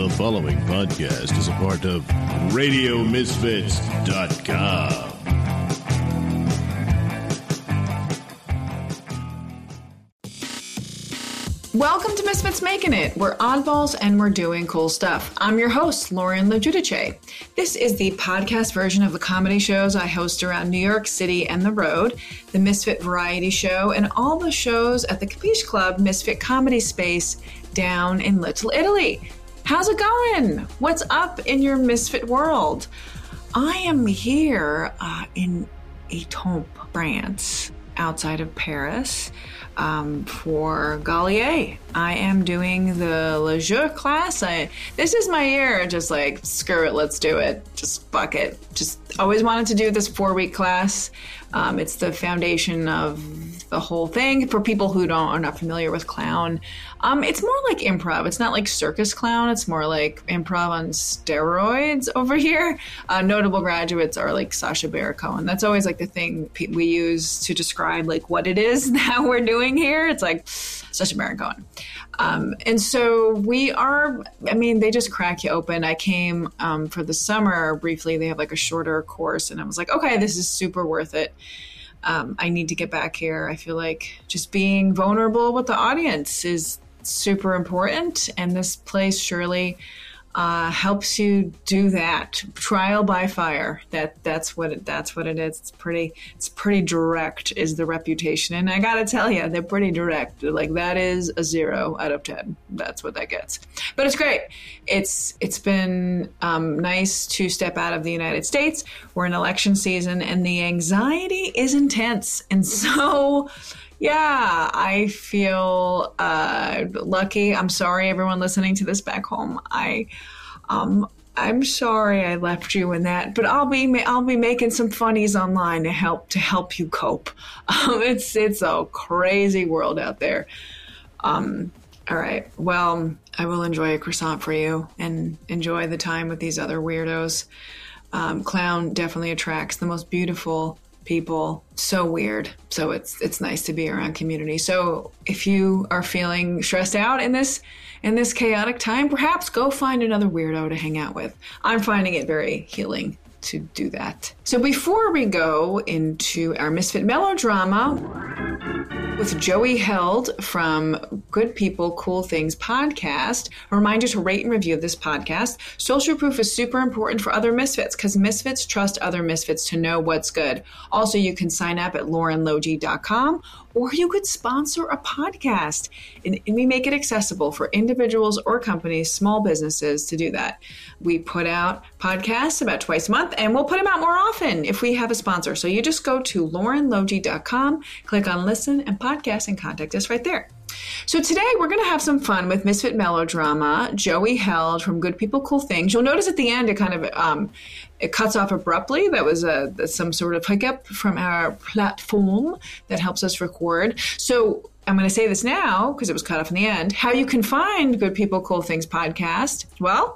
The following podcast is a part of RadioMisfits.com. Welcome to Misfits Making It. We're oddballs and we're doing cool stuff. I'm your host, Lauren LoGiudice. This is the podcast version of the comedy shows I host around New York City and the road, the Misfit Variety Show, and all the shows at the Capiche Club Misfit Comedy Space down in Little Italy. How's it going? What's up in your Misfit world? I am here in Étampes, France, outside of Paris. For Gallier. I am doing the Le Jeu class. This is my year, just like, screw it, let's do it. Just fuck it. Just always wanted to do this 4-week class. It's the foundation of the whole thing. For people who are not familiar with clown, it's more like improv. It's not like circus clown. It's more like improv on steroids over here. Notable graduates are like Sacha Baron Cohen. That's always like the thing we use to describe like what it is that we're doing here. It's like Sacha Baron Cohen. And so we are, they just crack you open. I came for the summer briefly. They have like a shorter course and I was like, okay, this is super worth it. I need to get back here. I feel like just being vulnerable with the audience is super important. And this place surely helps you do that. Trial by fire. That's what it is. It's pretty direct is the reputation. And I gotta tell you, they're pretty direct. Like that is a 0 out of 10. That's what that gets. But it's great. It's been nice to step out of the United States. We're in election season and the anxiety is intense. And so yeah, I feel lucky. I'm sorry, everyone listening to this back home. I'm sorry I left you in that, but I'll be making some funnies online to help you cope. It's a crazy world out there. All right. Well, I will enjoy a croissant for you and enjoy the time with these other weirdos. Clown definitely attracts the most beautiful people. So weird. So it's nice to be around community. So if you are feeling stressed out in this chaotic time, perhaps go find another weirdo to hang out with. I'm finding it very healing to do that. So before we go into our Misfit melodrama with Joey Held from Good People, Cool Things podcast, a reminder to rate and review this podcast. Social proof is super important for other Misfits because Misfits trust other Misfits to know what's good. Also, you can sign up at laurenlogie.com or you could sponsor a podcast and we make it accessible for individuals or companies, small businesses to do that. We put out podcasts about twice a month and we'll put them out more often if we have a sponsor. So you just go to laurenlogie.com, click on listen and podcast and contact us right there. So today we're going to have some fun with Misfit melodrama, Joey Held from Good People, Cool Things. You'll notice at the end it kind of it cuts off abruptly. That was some sort of hiccup from our platform that helps us record. So I'm going to say this now because it was cut off in the end. How you can find Good People, Cool Things podcast? Well,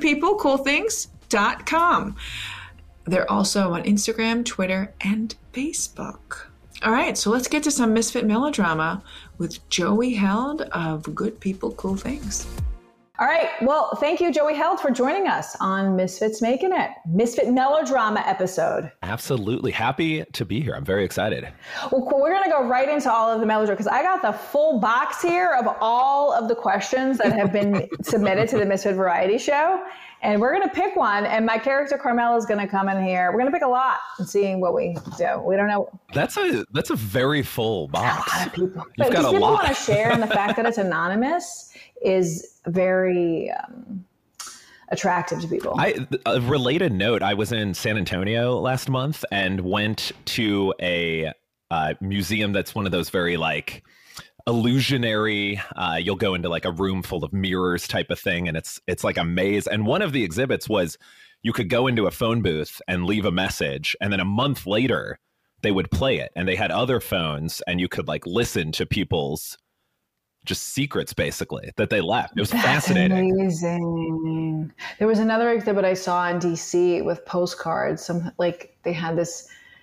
goodpeoplecoolthings.com. They're also on Instagram, Twitter, and Facebook. All right, so let's get to some Misfit melodrama with Joey Held of Good People, Cool Things. All right, well, thank you, Joey Held, for joining us on Misfits Making It, Misfit melodrama episode. Absolutely. Happy to be here. I'm very excited. Well, cool. We're going to go right into all of the melodrama because I got the full box here of all of the questions that have been submitted to the Misfit Variety Show. And we're going to pick one, and my character Carmela is going to come in here. We're going to pick a lot and see what we do. We don't know. That's a very full box. A lot of people. You've got a people lot. Want to share, and the fact that it's anonymous is very attractive to people. A related note, I was in San Antonio last month and went to a museum that's one of those very like illusionary, you'll go into like a room full of mirrors type of thing, and it's like a maze. And one of the exhibits was you could go into a phone booth and leave a message, and then a month later they would play it, and they had other phones and you could like listen to people's just secrets basically that they left. It was fascinating. Amazing. There was another exhibit I saw in DC with postcards. They had this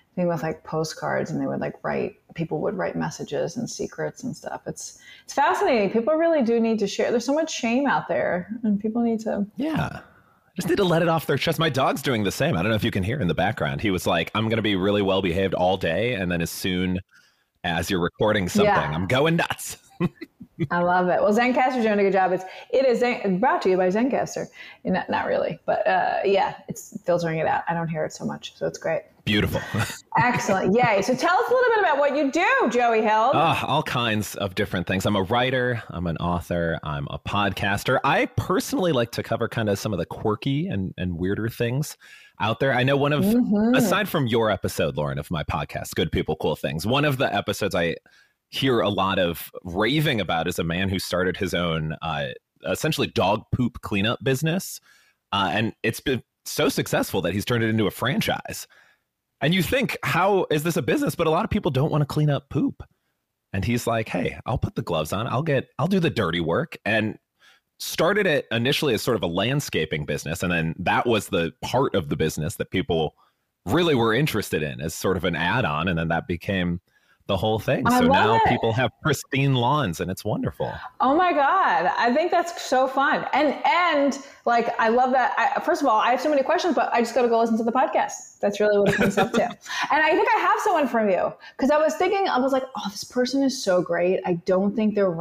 thing with like postcards, and they would like people would write messages and secrets and stuff. It's fascinating. People really do need to share. There's so much shame out there, and people need to. Yeah. Just need to let it off their chest. My dog's doing the same. I don't know if you can hear in the background. He was like, I'm going to be really well behaved all day. And then as soon as you're recording something, I'm going nuts. I love it. Well, Zencaster's doing a good job. It is brought to you by Zencaster. Not really, but it's filtering it out. I don't hear it so much, so it's great. Beautiful. Excellent. Yay. So tell us a little bit about what you do, Joey Held. All kinds of different things. I'm a writer. I'm an author. I'm a podcaster. I personally like to cover kind of some of the quirky and weirder things out there. I know one of, aside from your episode, Lauren, of my podcast, Good People, Cool Things, one of the episodes I hear a lot of raving about is a man who started his own essentially dog poop cleanup business. And it's been so successful that he's turned it into a franchise. And you think, how is this a business? But a lot of people don't want to clean up poop. And he's like, hey, I'll put the gloves on. I'll do the dirty work. And started it initially as sort of a landscaping business. And then that was the part of the business that people really were interested in as sort of an add-on. And then that became the whole thing. So now people have pristine lawns, and it's wonderful. Oh my God. I think that's so fun. And like, I love that. First of all, I have so many questions, but I just got to go listen to the podcast. That's really what it comes up to. And I think I have someone from you, because I was like, oh, this person is so great. I don't think they're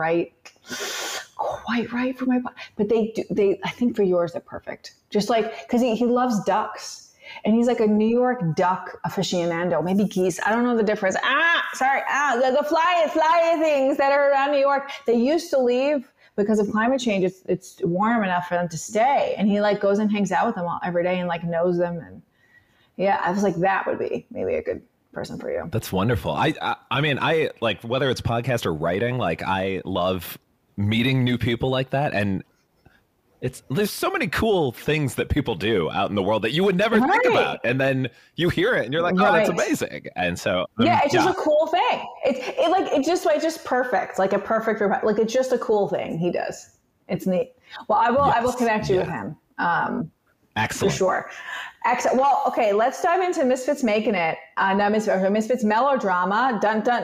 quite right for my, but I think for yours, they're perfect. Just like, cause he loves ducks. And he's like a New York duck aficionado, maybe geese. I don't know the difference. The fly things that are around New York. They used to leave because of climate change. It's warm enough for them to stay. And he like goes and hangs out with them every day and like knows them. And yeah, I was like, that would be maybe a good person for you. That's wonderful. I mean, I like, whether it's podcast or writing, like I love meeting new people like that. And there's so many cool things that people do out in the world that you would never think about. And then you hear it and you're like, oh, that's amazing. And so, it's just a cool thing. It's just perfect. Like a perfect, like it's just a cool thing he does. It's neat. Well, I will connect you with him. Excellent. For sure. Excellent. Well, okay, let's dive into Misfits Making It. Misfits Melodrama. Dun, dun,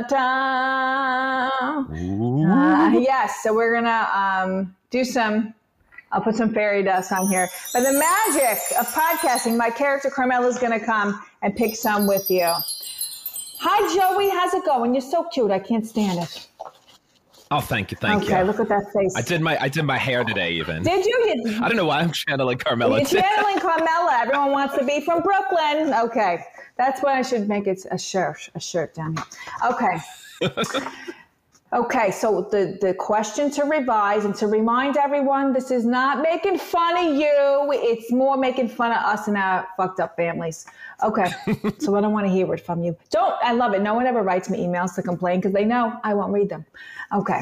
dun. Yes. So we're going to do I'll put some fairy dust on here. But the magic of podcasting, my character Carmela is going to come and pick some with you. Hi, Joey. How's it going? You're so cute. I can't stand it. Oh, thank you. Okay, look at that face. I did my hair today even. Did you? I don't know why I'm channeling Carmela. You're channeling Carmela. Everyone wants to be from Brooklyn. Okay. That's why I should make it a shirt down here. Okay. Okay, so the question to revise and to remind everyone, this is not making fun of you. It's more making fun of us and our fucked up families. Okay, so I don't want to hear it from you. I love it. No one ever writes me emails to complain because they know I won't read them. Okay.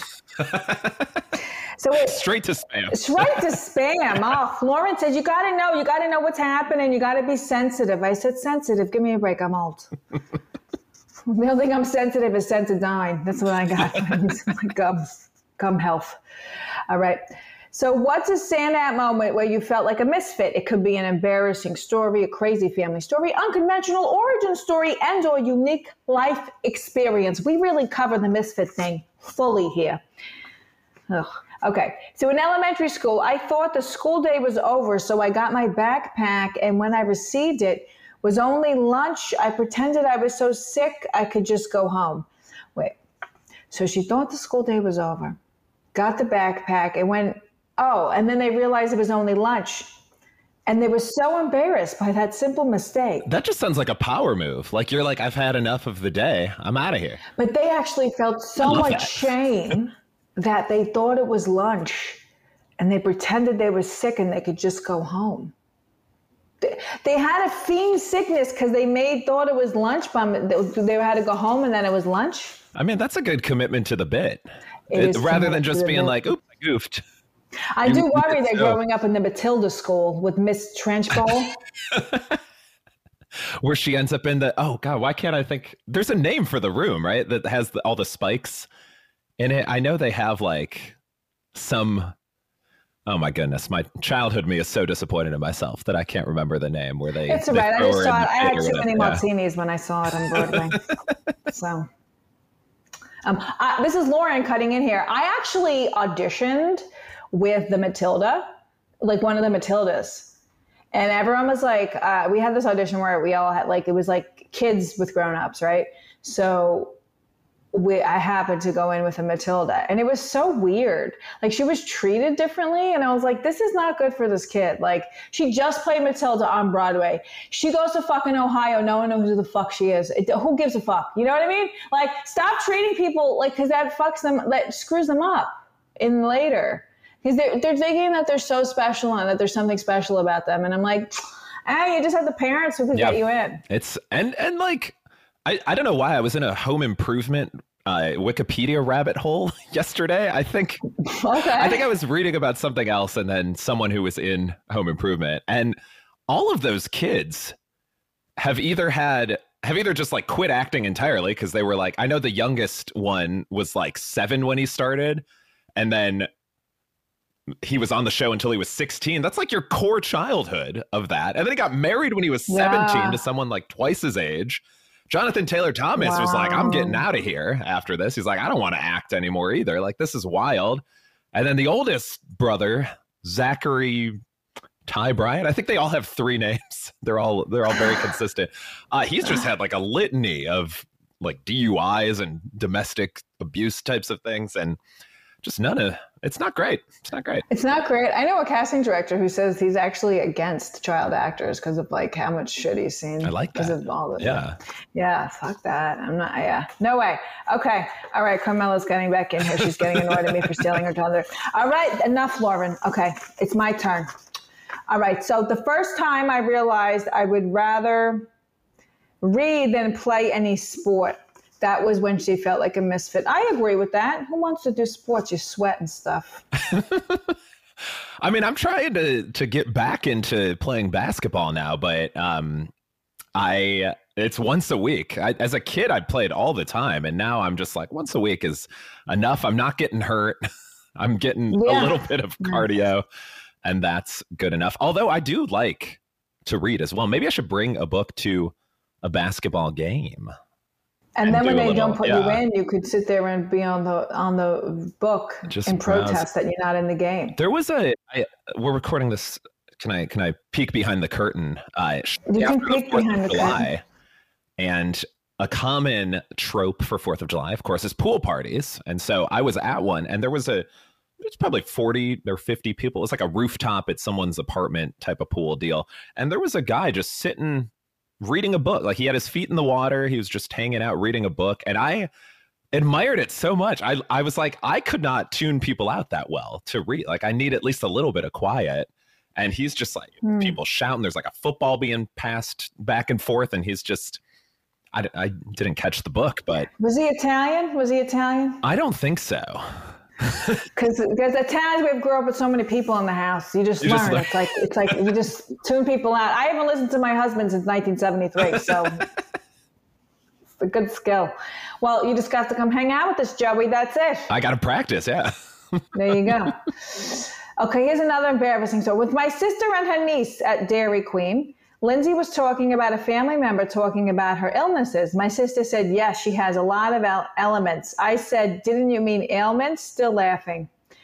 So straight to spam. Straight to spam. Oh, Lauren says, you got to know what's happening. You got to be sensitive. I said, sensitive. Give me a break. I'm old. The only thing I'm sensitive is Sensodyne. That's what I got. Gum health. All right. So what's a standout moment where you felt like a misfit? It could be an embarrassing story, a crazy family story, unconventional origin story, and or unique life experience. We really cover the misfit thing fully here. Ugh. Okay. So in elementary school, I thought the school day was over, so I got my backpack, and when I received it, was only lunch. I pretended I was so sick I could just go home. Wait. So she thought the school day was over, got the backpack, and went, and then they realized it was only lunch. And they were so embarrassed by that simple mistake. That just sounds like a power move. Like you're like, I've had enough of the day. I'm out of here. But they actually felt so much shame that they thought it was lunch and they pretended they were sick and they could just go home. They had a fiend sickness because they thought it was lunch. They had to go home and then it was lunch. I mean, that's a good commitment to the bit. Rather than just being like, oops, I goofed. I do worry they're growing up in the Matilda school with Miss Trenchbowl. Where she ends up in why can't I think? There's a name for the room, right? That has all the spikes in it. I know they have like some Oh my goodness, my childhood me is so disappointed in myself that I can't remember the name. Where they? It's all right. I just saw it. I had too many yeah. martinis when I saw it on Broadway. So, this is Lauren cutting in here. I actually auditioned with the Matilda, like one of the Matildas, and everyone was like, we had this audition where we all had like it was like kids with grown-ups, right? So I happened to go in with a Matilda, and it was so weird. Like she was treated differently, and I was like, this is not good for this kid. Like she just played Matilda on Broadway. She goes to fucking Ohio. No one knows who the fuck she is. Who gives a fuck? You know what I mean? Like stop treating people like, because that fucks them, that screws them up in later. Because they're thinking that they're so special and that there's something special about them. And I'm like, you just have the parents who could get you in. It's and like I don't know why I was in a home improvement Wikipedia rabbit hole yesterday. I think I was reading about something else, and then someone who was in home improvement, and all of those kids have either just like quit acting entirely because they were like, I know the youngest one was like 7 when he started, and then he was on the show until he was 16. That's like your core childhood of that. And then he got married when he was 17 to someone like twice his age. Jonathan Taylor Thomas was like, I'm getting out of here after this. He's like, I don't want to act anymore either. Like, this is wild. And then the oldest brother, Zachary Ty Bryant, I think they all have 3 names. They're all very consistent. He's just had like a litany of like DUIs and domestic abuse types of things. And just it's not great. It's not great. It's not great. I know a casting director who says he's actually against child actors because of like how much shit he's seen. I like that. Because of all this. Yeah. Yeah. Fuck that. I'm not. Yeah. No way. Okay. All right. Carmela's getting back in here. She's getting annoyed at me for stealing her thunder. All right. Enough, Lauren. Okay. It's my turn. All right. So the first time I realized I would rather read than play any sport, that was when she felt like a misfit. I agree with that. Who wants to do sports? You sweat and stuff. I mean, I'm trying to get back into playing basketball now, but it's once a week. As a kid, I played all the time, and now I'm just like, once a week is enough. I'm not getting hurt. I'm getting a little bit of cardio, and that's good enough. Although I do like to read as well. Maybe I should bring a book to a basketball game. And then when they don't put you in, you could sit there and be on the book just and protest that you're not in the game. There was we're recording this. Can I peek behind the curtain? You can peek behind the curtain. And a common trope for 4th of July, of course, is pool parties. And so I was at one, and it's probably 40 or 50 people. It's like a rooftop at someone's apartment type of pool deal. And there was a guy just sitting reading a book. Like he had his feet in the water. He was just hanging out reading a book. And I admired it so much. I was like, I could not tune people out that well to read. Like I need at least a little bit of quiet. And he's just like people shouting. There's like a football being passed back and forth. And he's just, I didn't catch the book, but. Was he Italian? I don't think so. Because Italians, we grew up with so many people in the house. You just learn. It's like you just tune people out. I haven't listened to my husband since 1973, so it's a good skill. Well, you just got to come hang out with us, Joey. That's it. I got to practice, yeah. There you go. Okay, here's another embarrassing story. With my sister and her niece at Dairy Queen, Lindsay was talking about a family member talking about her illnesses. My sister said, yes, she has a lot of elements. I said, didn't you mean ailments? Still laughing.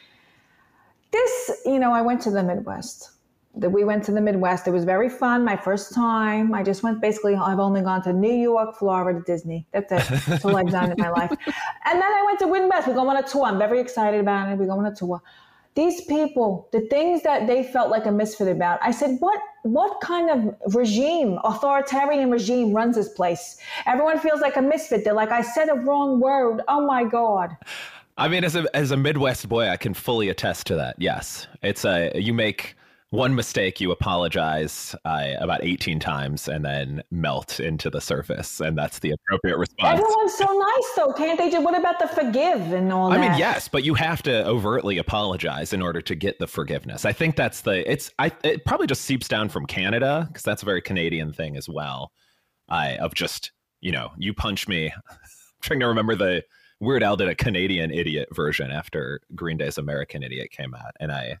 I went to the Midwest. We went to the Midwest. It was very fun. My first time. I just went I've only gone to New York, Florida, Disney. That's it. That's all I've done in my life. And then I went to Midwest. We go on a tour. I'm very excited about it. We go on a tour. These people, the things that they felt like a misfit about, I said, what kind of authoritarian regime runs this place? Everyone feels like a misfit. They're like, I said a wrong word. Oh my God. I mean, as a Midwest boy, I can fully attest to that. Yes. You make one mistake, you apologize about 18 times and then melt into the surface. And that's the appropriate response. Everyone's so nice, though. Can't they what about the forgive and all that? I mean, yes, but you have to overtly apologize in order to get the forgiveness. I think that's it probably just seeps down from Canada, because that's a very Canadian thing as well. Of just, you punch me. I'm trying to remember the Weird Al did a Canadian Idiot version after Green Day's American Idiot came out. And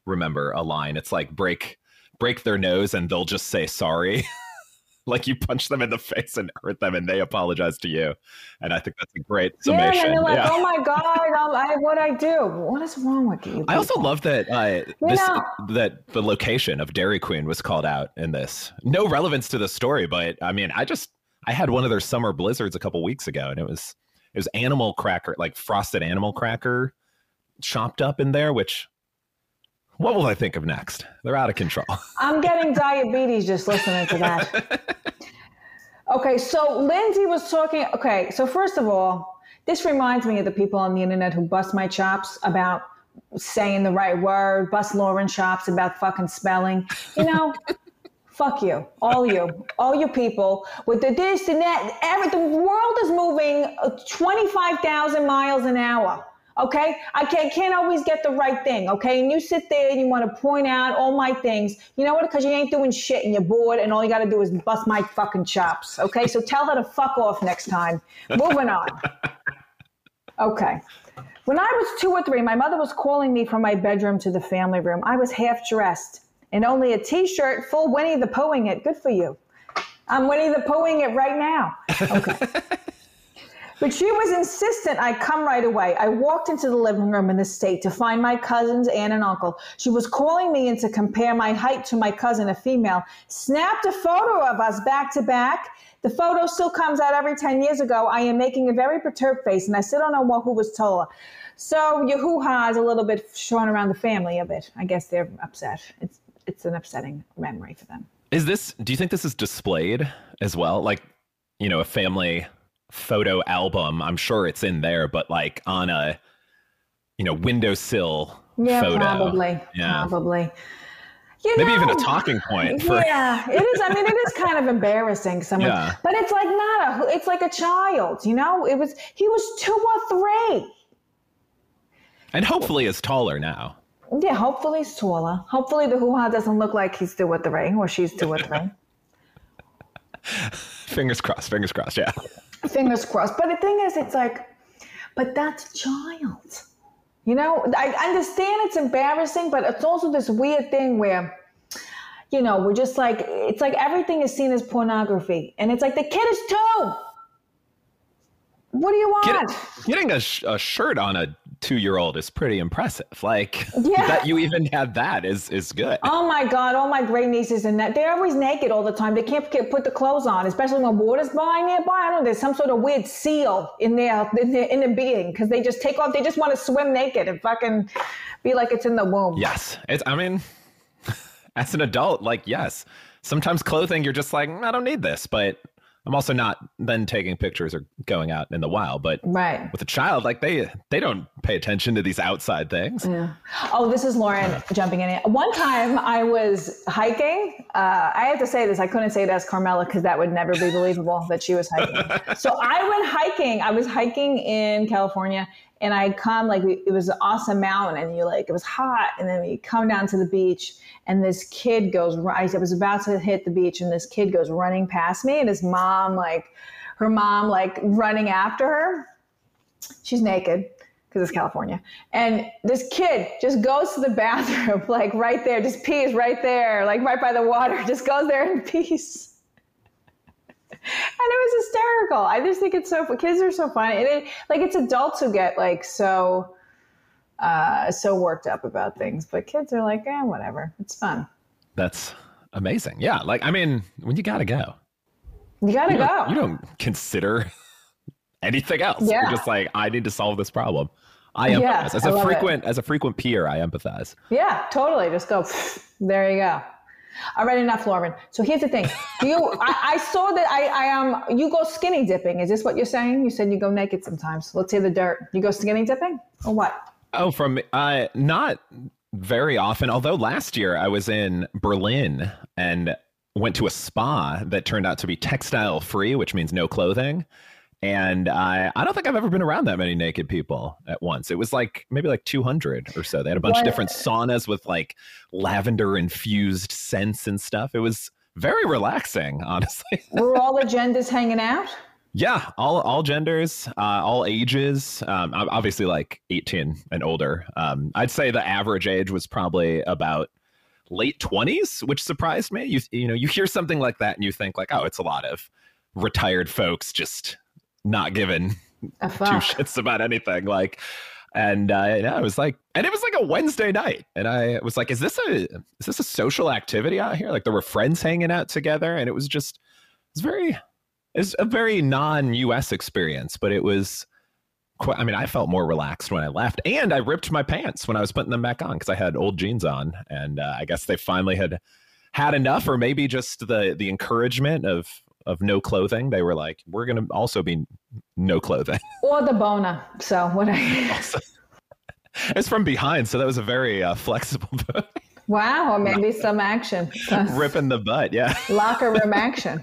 remember a line. It's like break their nose and they'll just say sorry. Like you punch them in the face and hurt them and they apologize to you. And I think that's a great summation. Yeah, and they're like, oh my God, what'd I do? What is wrong with you? I also love that that the location of Dairy Queen was called out in this. No relevance to the story, but I mean, I had one of their summer blizzards a couple weeks ago, and it was animal cracker, like frosted animal cracker chopped up in there, which what will I think of next? They're out of control. I'm getting diabetes just listening to that. Okay, so Lindsay was talking. Okay, so first of all, this reminds me of the people on the internet who bust my chops about saying the right word, bust Lauren chops about fucking spelling. You know, fuck you, all you people with the this and that. The world is moving 25,000 miles an hour. Okay, I can't always get the right thing. Okay, and you sit there and you want to point out all my things. You know what? Because you ain't doing shit and you're bored, and all you got to do is bust my fucking chops. Okay, so tell her to fuck off next time. Moving on. Okay. When I was 2 or 3, my mother was calling me from my bedroom to the family room. I was half dressed and only a t-shirt full Winnie the Poohing it. Good for you. I'm Winnie the Poohing it right now. Okay. But she was insistent I come right away. I walked into the living room in the state to find my cousins, aunt and uncle. She was calling me in to compare my height to my cousin, a female. Snapped a photo of us back to back. The photo still comes out every 10 years ago. I am making a very perturbed face, and I still don't know who was taller. So your hoo-ha is a little bit showing around the family a bit. I guess they're upset. It's an upsetting memory for them. Do you think this is displayed as well? Like, you know, a family photo album, I'm sure it's in there, but like on a, you know, windowsill photo. Probably. Maybe even a talking point. Yeah, it is. I mean, it is kind of embarrassing. But it's like it's like a child, you know, he was 2 or 3. And hopefully is taller now. Yeah, hopefully he's taller. Hopefully the hoo-ha doesn't look like he's 2 or 3 or she's 2 or 3. Fingers crossed, yeah. Fingers crossed. But the thing is, it's like, but that's a child. You know, I understand it's embarrassing, but it's also this weird thing where, you know, we're just like, it's like everything is seen as pornography. And it's like, the kid is 2. What do you want? Getting a shirt on a 2-year-old is pretty impressive. Like, that you even have that is good. Oh my God, all my great nieces and that, they're always naked all the time. They can't put the clothes on, especially when water's by nearby. I don't know, there's some sort of weird seal in their being, because they just take off, they just want to swim naked and fucking be like it's in the womb. Yes. I mean, as an adult, like, yes. Sometimes clothing, you're just like, I don't need this, but I'm also not then taking pictures or going out in the wild, but with a child, like they don't pay attention to these outside things. Yeah. Oh, this is Lauren jumping in. One time I was hiking. I have to say this. I couldn't say it as Carmela because that would never be believable that she was hiking. So I went hiking. I was hiking in California, and I come it was an awesome mountain, and it was hot, and then we come down to the beach. And this kid goes, I was about to hit the beach, and this kid goes running past me, and her mom running after her. She's naked because it's California. And this kid just goes to the bathroom, right there, just pees right there, right by the water, just goes there and pees. And it was hysterical. I just think it's so, kids are so funny. And it's adults who get so worked up about things, but kids are like, whatever, it's fun. That's amazing. Yeah, I mean, when you gotta go, you don't consider anything else. You're just like, I need to solve this problem. I empathize. As a frequent peer, I empathize. Yeah, totally. Just go, there you go. All right, enough, Lauren. So here's the thing. I saw that you go skinny dipping. Is this what you're saying? You said you go naked sometimes. Let's hear the dirt. You go skinny dipping or what? Oh, not very often. Although last year I was in Berlin and went to a spa that turned out to be textile free, which means no clothing. And I don't think I've ever been around that many naked people at once. It was maybe 200 or so. They had a bunch of different saunas with lavender infused scents and stuff. It was very relaxing, honestly. Were all the genders hanging out? Yeah, all genders, all ages. Obviously, like 18 and older. I'd say the average age was probably about late 20s, which surprised me. You hear something like that and you think like, oh, it's a lot of retired folks just not giving two shits about anything. Like, and it was like a Wednesday night, and I was like, is this a social activity out here? Like, there were friends hanging out together, and it was a very non-US experience, but it was quite, I mean, I felt more relaxed when I left, and I ripped my pants when I was putting them back on because I had old jeans on, and I guess they finally had enough, or maybe just the encouragement of no clothing. They were like, we're going to also be no clothing. Or the boner. So what it's from behind, so that was a very flexible boot. Wow, or maybe some action. Ripping the butt, yeah. Locker room action.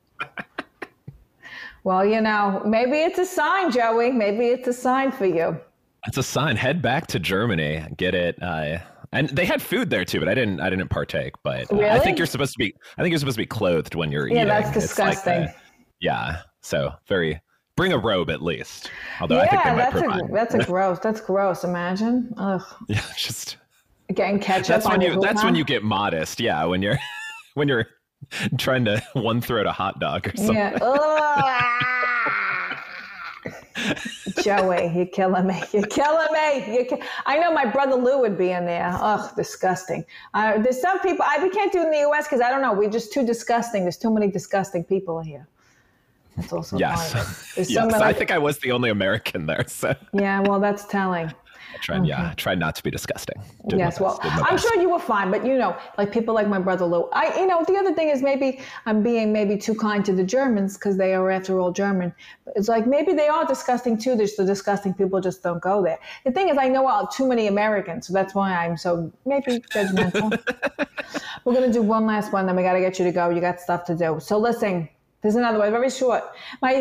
Well, maybe it's a sign, Joey. Maybe it's a sign for you. It's a sign. Head back to Germany. Get it. And they had food there too, but I didn't partake. But really? I think you're supposed to be clothed when you're eating. Yeah, that's disgusting. Yeah. So bring a robe at least. Although I think they might provide. That's gross. Imagine. Ugh. Yeah, just getting ketchup. That's when you get modest. Yeah, when you're trying to one throat a hot dog or something. Yeah. Joey, you're killing me. I know my brother Lou would be in there. Ugh, disgusting. There's some people, we can't do it in the U.S. because I don't know. We're just too disgusting. There's too many disgusting people here. That's also part of it. Yes. I think I was the only American there. So. Yeah, well, that's telling. Try not to be disgusting. Yes, well, I'm sure you were fine, but like people like my brother Lou. The other thing is maybe I'm being too kind to the Germans because they are after all German. It's like maybe they are disgusting too. There's the disgusting people just don't go there. The thing is, I know too many Americans, so that's why I'm so maybe judgmental. We're gonna do one last one, then we gotta get you to go. You got stuff to do. So listen. There's another one, very short. My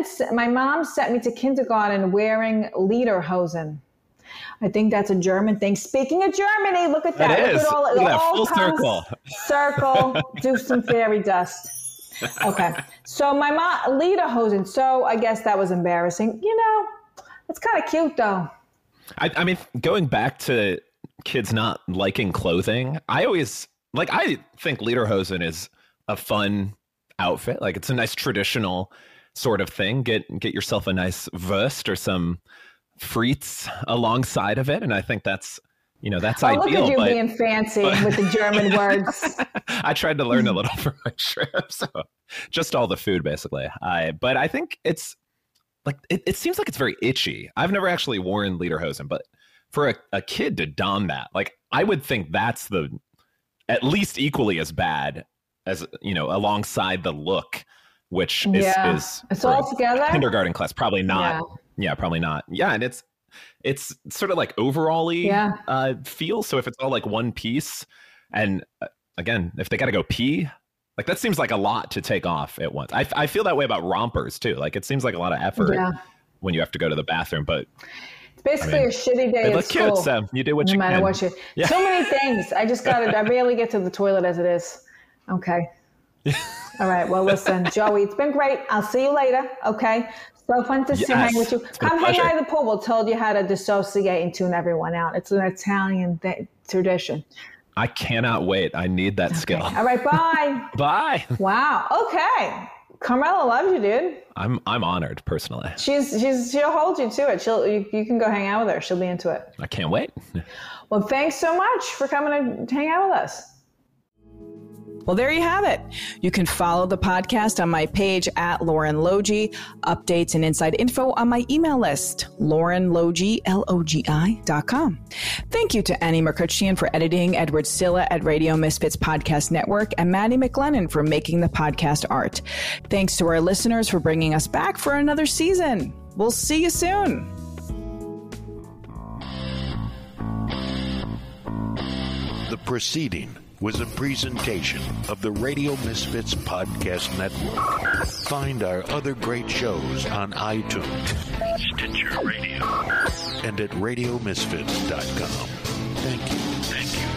mom sent me to kindergarten wearing lederhosen. I think that's a German thing. Speaking of Germany, look at that. It is. Look at all full circle. Circle, do some fairy dust. Okay. So my mom, lederhosen. So I guess that was embarrassing. It's kind of cute though. I mean, going back to kids not liking clothing, I think lederhosen is a fun outfit. Like, it's a nice traditional sort of thing. Get yourself a nice Wurst or some frites alongside of it, and I think that's ideal. Look at you being fancy with the German words. I tried to learn a little for my trip, so just all the food basically. But I think it's like it seems like it's very itchy. I've never actually worn lederhosen, but for a kid to don that, like, I would think that's at least equally as bad as alongside the look, which is it's all together. Kindergarten class, probably not. Yeah, probably not. Yeah, and it's sort of like overall-y feel. So if it's all like one piece, and again, if they got to go pee, like, that seems like a lot to take off at once. I feel that way about rompers too. Like, it seems like a lot of effort when you have to go to the bathroom, but. Basically, a shitty day at school. Cute, so you do what you can. No matter what so many things. I barely get to the toilet as it is. Okay. All right. Well, listen, Joey, it's been great. I'll see you later. Okay. So fun to hang with you. Come hang out at the pool. We'll tell you how to dissociate and tune everyone out. It's an Italian tradition. I cannot wait. I need that skill. All right. Bye. Bye. Wow. Okay. Carmela loves you, dude. I'm honored personally. She'll hold you to it. You can go hang out with her. She'll be into it. I can't wait. Well, thanks so much for coming to hang out with us. Well, there you have it. You can follow the podcast on my page at Lauren Logie. Updates and inside info on my email list, laurenlogie, LOGI.com. Thank you to Annie Merkutchian for editing, Edward Silla at Radio Misfits Podcast Network, and Maddie McLennan for making the podcast art. Thanks to our listeners for bringing us back for another season. We'll see you soon. The proceeding was a presentation of the Radio Misfits Podcast Network. Find our other great shows on iTunes, Stitcher Radio, and at RadioMisfits.com. Thank you.